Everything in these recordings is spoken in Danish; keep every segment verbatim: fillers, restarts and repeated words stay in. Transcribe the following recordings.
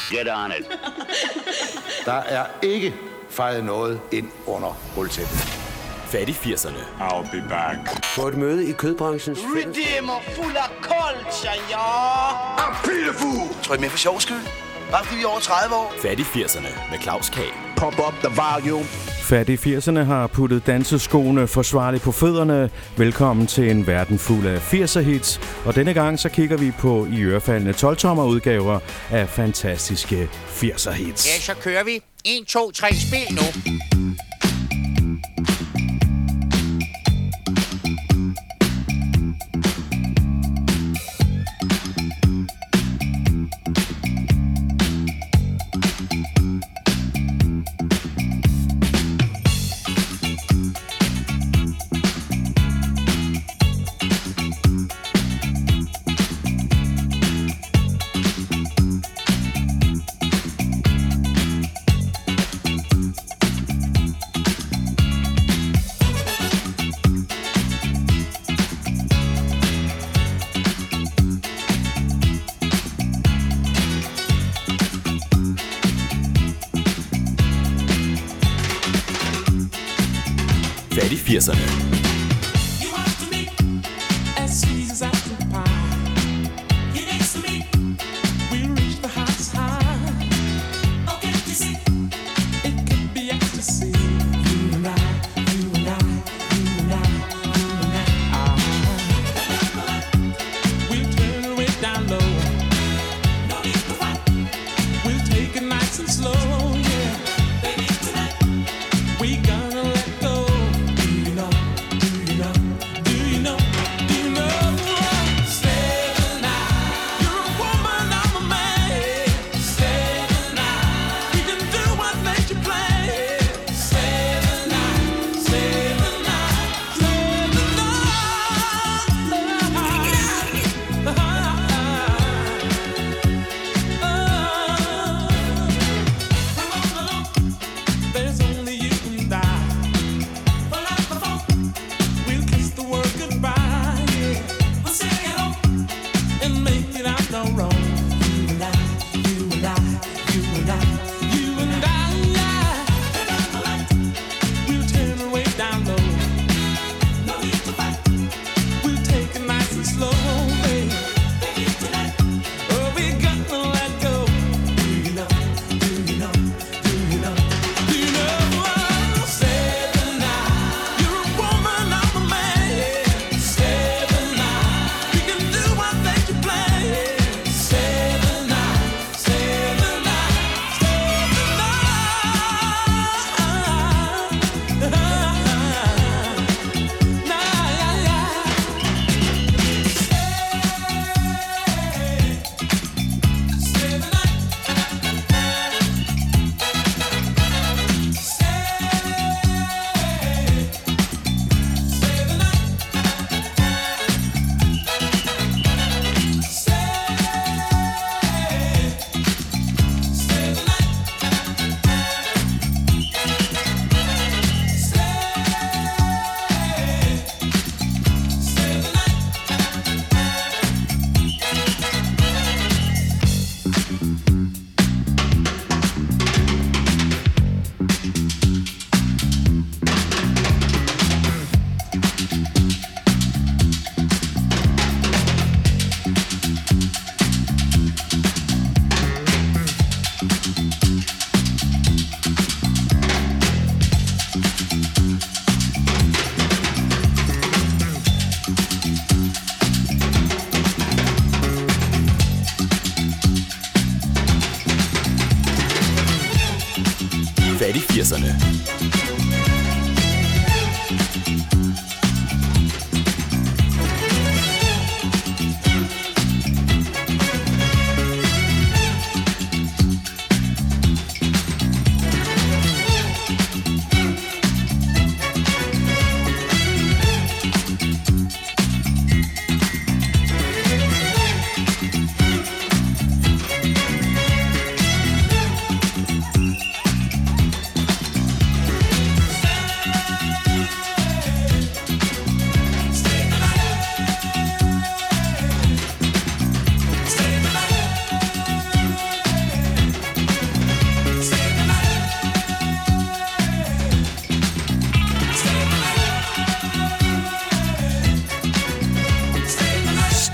Get on it. Der er ikke fejret noget ind under gulvtæppet. Fat i firserne. I'll be back. På et møde i kødbranchens Redeemer fuld af culture, ja. I'm Peter Fu. Tror I med for sjov skyld? Bare fordi vi er over tredive år. Fat i firserne med Claus K. Pump up the volume. Fat i firserne har puttet danseskoene forsvarligt på fødderne. Velkommen til en verden fuld af firser-hits. Og denne gang så kigger vi på i ørefaldende tolv-tommer udgaver af fantastiske firser-hits. Ja, så kører vi. en, to, tre, spil nu. Fat i firserne. Fat i firserne.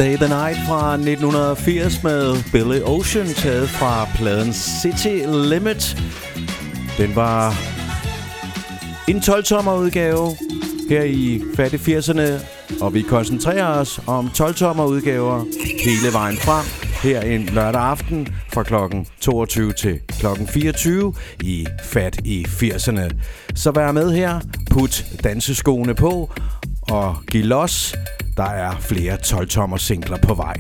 Stay the Night fra nitten firs med Billy Ocean, taget fra pladen City Limit. Den var en tolv-tommer udgave her i Fat i firserne, og vi koncentrerer os om tolv-tommer udgaver hele vejen frem her en lørdag aften fra klokken toogtyve til klokken fireogtyve i Fat i firserne. Så vær med her, put danseskoene på og giv los. Der er flere tolv-tommer singler på vej.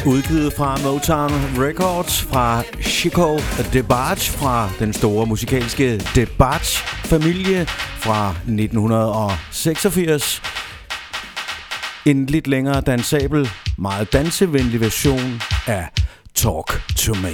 Udgivet fra Motown Records fra Chico DeBarge fra den store musikalske DeBarge-familie fra nitten seksogfirs. En lidt længere dansabel, meget dansevenlig version af Talk to Me.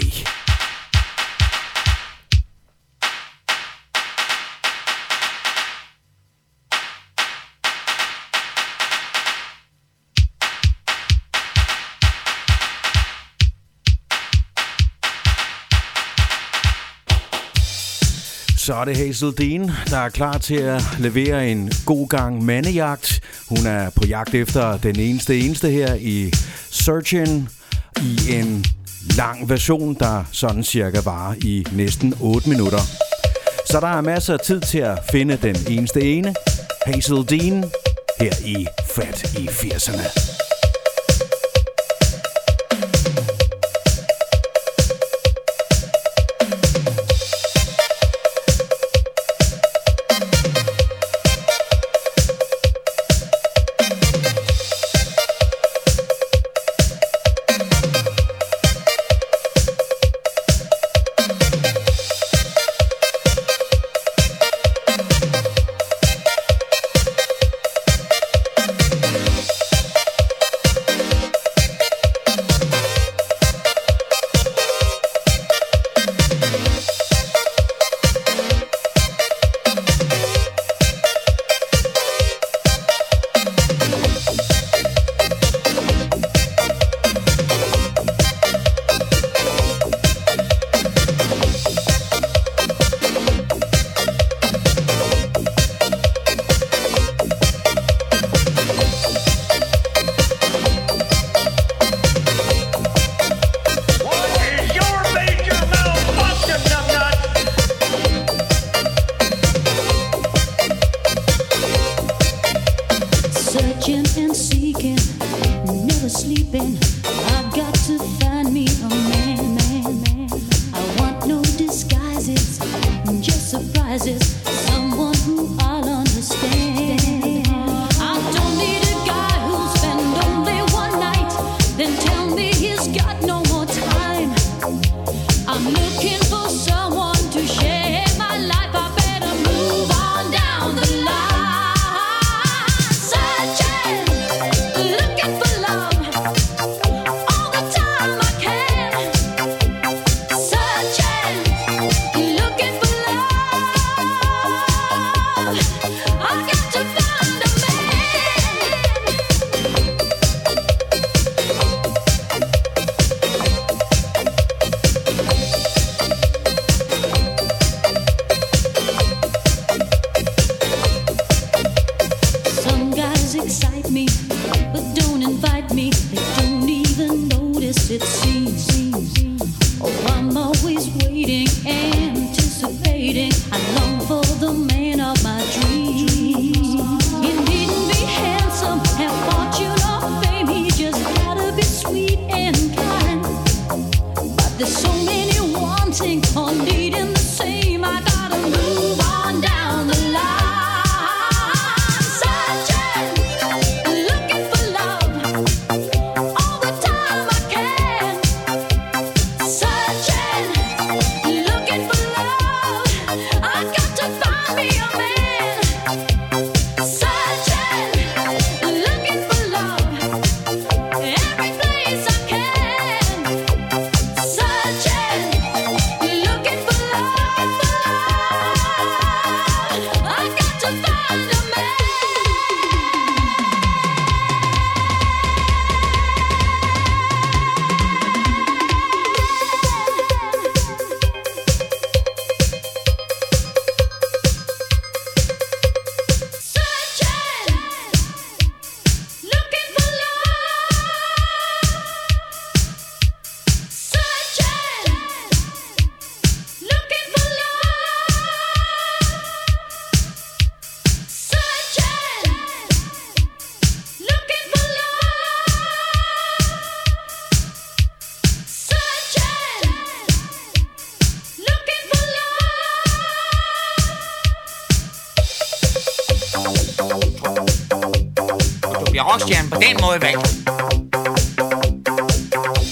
Så er det Hazel Dean, der er klar til at levere en god gang mandejagt. Hun er på jagt efter den eneste eneste her i Searchin' i en lang version, der sådan cirka varer i næsten otte minutter. Så der er masser af tid til at finde den eneste ene, Hazel Dean, her i Fat i firserne. Rockstjernen på den måde valgt.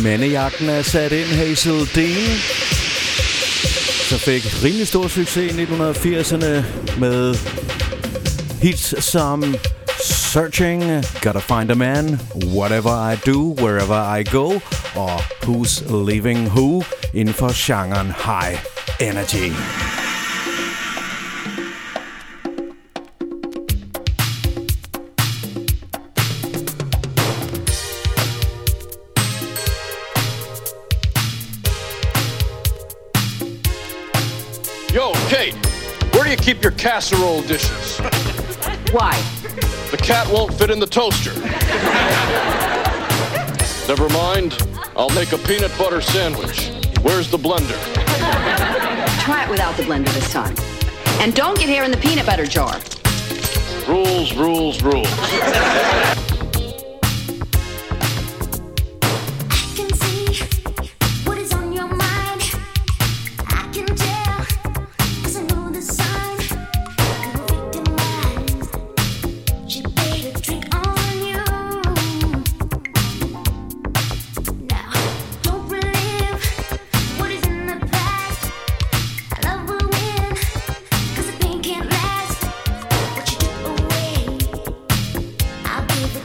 Mandejagten er sat ind, Hazel Dean, som fik rimelig stor succes i nitten firserne med hits som Searching, Gotta Find a Man, Whatever I Do, Wherever I Go og Who's Leaving Who inden for genren High Energy. Yo, Kate, where do you keep your casserole dishes? Why? The cat won't fit in the toaster. Never mind. I'll make a peanut butter sandwich. Where's the blender? Try it without the blender this time. And don't get hair in the peanut butter jar. Rules, rules, rules. I'll give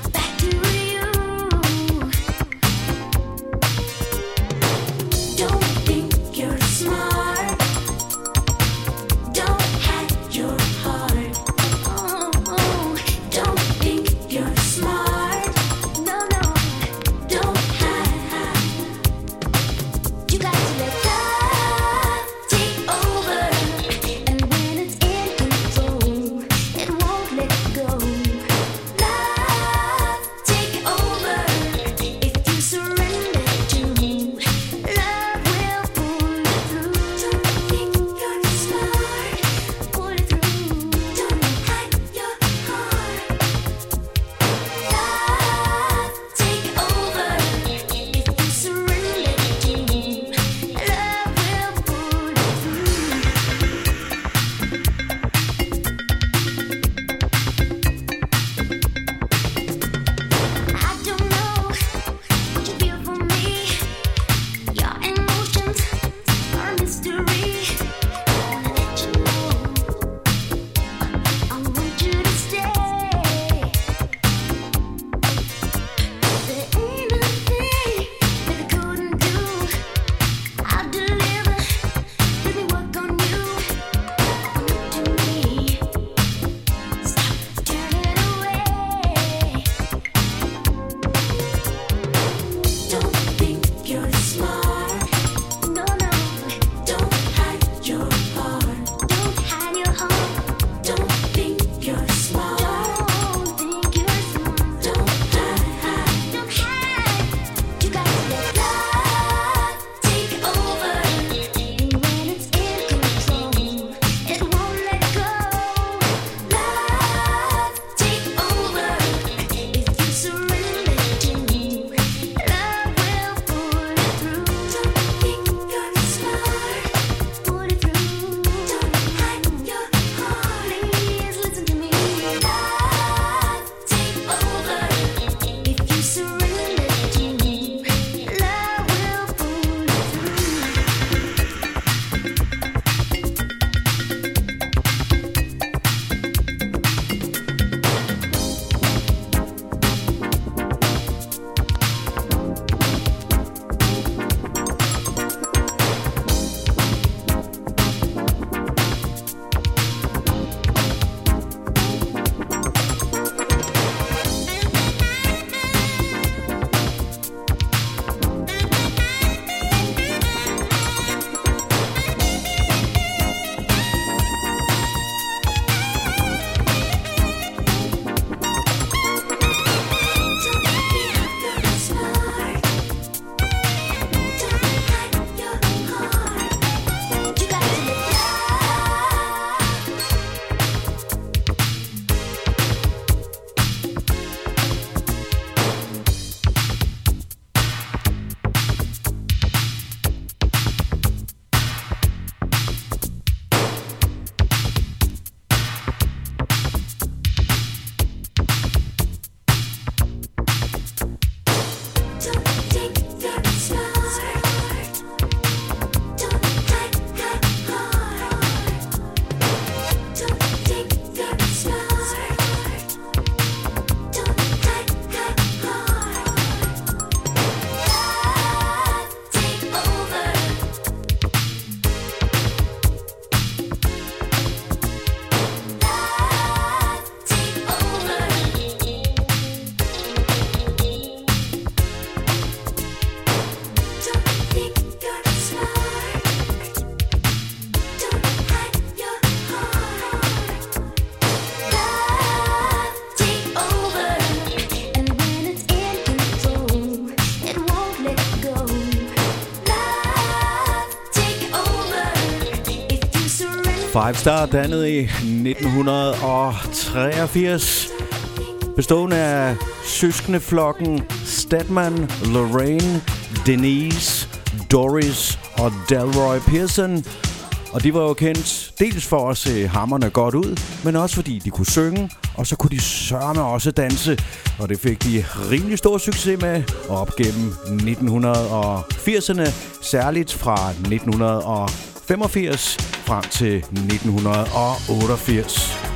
Five Star dannet i nitten treogfirs, bestående af søskendeflokken Stedman, Lorraine, Denise, Doris og Delroy Pearson. Og de var jo kendt dels for at se hamrende godt ud, men også fordi de kunne synge, og så kunne de sørme også danse. Og det fik de rimelig stor succes med op gennem nitten firserne, særligt fra nitten femogfirs frem til nitten otteogfirs.